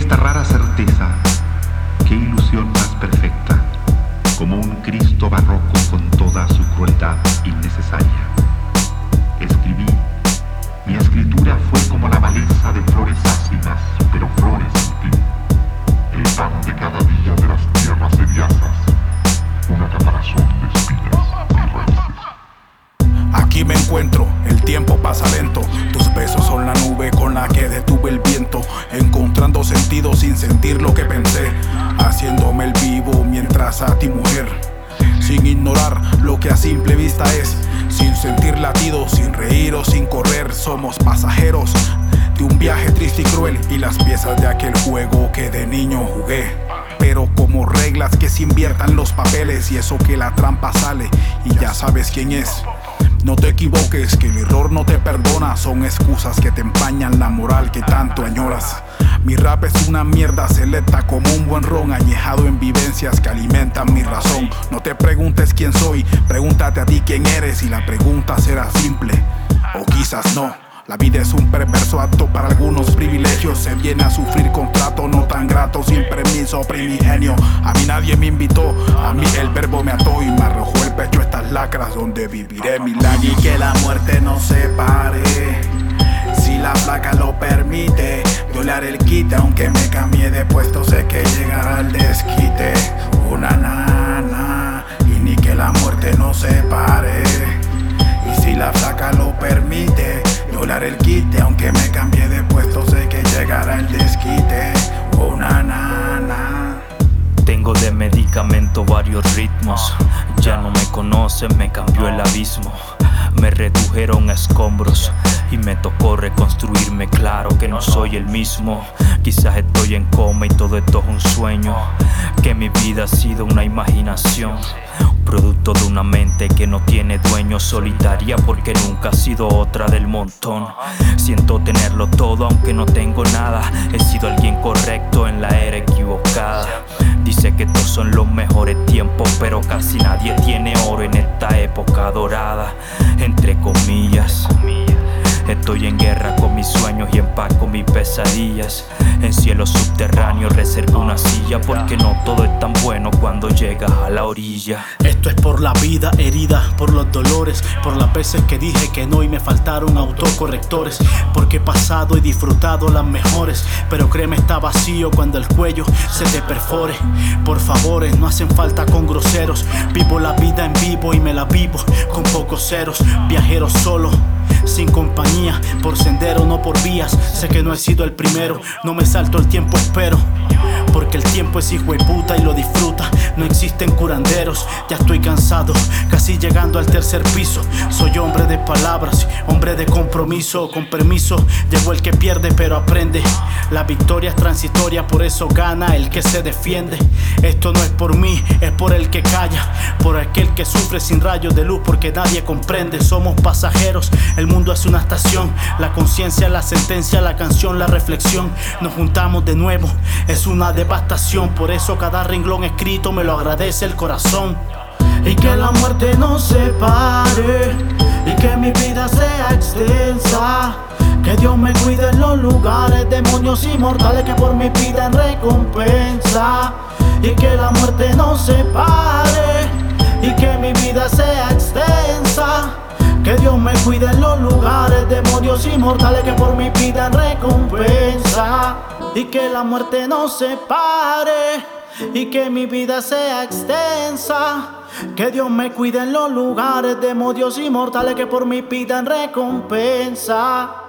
esta rara certeza. Qué ilusión más perfecta, como un Cristo barroco con toda su crueldad innecesaria. Escribí, mi escritura fue como la maleza de flores ácidas, pero flores sin fin. El pan de cada día de las tierras hediazas, una caparazón de espinas y raíces. Aquí me encuentro, el tiempo pasa lento. Tus besos son la nube con la que detuve el viento, encontrando sentido sin sentir lo que pensé, haciéndome el vivo mientras a ti, mujer, sin ignorar lo que a simple vista es, sin sentir latidos, sin reír o sin correr. Somos pasajeros de un viaje triste y cruel, y las piezas de aquel juego que de niño jugué. Pero como reglas que se inviertan los papeles, y eso que la trampa sale y ya sabes quién es. No te equivoques, que el error no te perdona. Son excusas que te empañan la moral que tanto añoras. Mi rap es una mierda selecta como un buen ron, añejado en vivencias que alimentan mi razón. No te preguntes quién soy, pregúntate a ti quién eres, y la pregunta será simple, o quizás no. La vida es un perverso acto para algunos privilegios. Se viene a sufrir con trato no tan grato, sin permiso primigenio. A mí nadie me invitó, a mí el verbo me ató y me arrojó el pecho estas lacras donde viviré mil años. Y que la muerte nos separe, si la placa lo permite. Yo le haré el quite aunque me cambie de puesto, sé que llegará el desquite. Una nana, y ni que la muerte nos separe. Y si la placa lo permite, yo le haré el quite aunque me cambie de puesto, sé que llegará el desquite. Una nana. Tengo de medicamento varios ritmos. Ya no me conocen, me cambió el abismo. Me redujeron a escombros y me tocó reconstruirme. Claro que no soy el mismo. Quizás estoy en coma y todo esto es un sueño, que mi vida ha sido una imaginación, producto de una mente que no tiene dueño, solitaria porque nunca ha sido otra del montón. Siento tenerlo todo aunque no tengo nada. He sido alguien correcto en la era equivocada. Dice que estos son los mejores tiempos, pero casi nadie tiene oro en esta época dorada, entre comillas. Estoy en guerra con mis sueños y en paz con mis pesadillas. En cielo subterráneo reservo una silla, porque no todo es tan bueno cuando llegas a la orilla. Esto es por la vida herida, por los dolores, por las veces que dije que no y me faltaron autocorrectores, porque he pasado y disfrutado las mejores, pero créeme está vacío cuando el cuello se te perfore. Por favores, no hacen falta con groseros. Vivo la vida en vivo y me la vivo con pocos ceros. Viajero solo, sin compañía, por sendero, no por vías. Sé que no he sido el primero, no me salto el tiempo, espero, porque el tiempo es hijo de puta y lo disfruta. No existen curanderos, ya estoy cansado, casi llegando al tercer piso. Soy hombre de palabras, hombre de compromiso. Con permiso, llegó el que pierde pero aprende. La victoria es transitoria, por eso gana el que se defiende. Esto no es por mí, es por el que calla, por aquel que sufre sin rayos de luz, porque nadie comprende. Somos pasajeros, el mundo es una estación. La conciencia, la sentencia, la canción, la reflexión. Nos juntamos de nuevo, es una devastación. Por eso cada renglón escrito me lo agradece el corazón. Y que la muerte nos separe, y que mi vida sea extensa. Que Dios me cuide en los lugares, demonios inmortales que por mí pidan recompensa. Y que la muerte nos separe, y que mi vida sea extensa. Que Dios me cuide en los lugares, demonios inmortales que por mí pidan recompensa. Y que la muerte nos separe, y que mi vida sea extensa. Que Dios me cuide en los lugares, demonios inmortales que por mí pidan recompensa.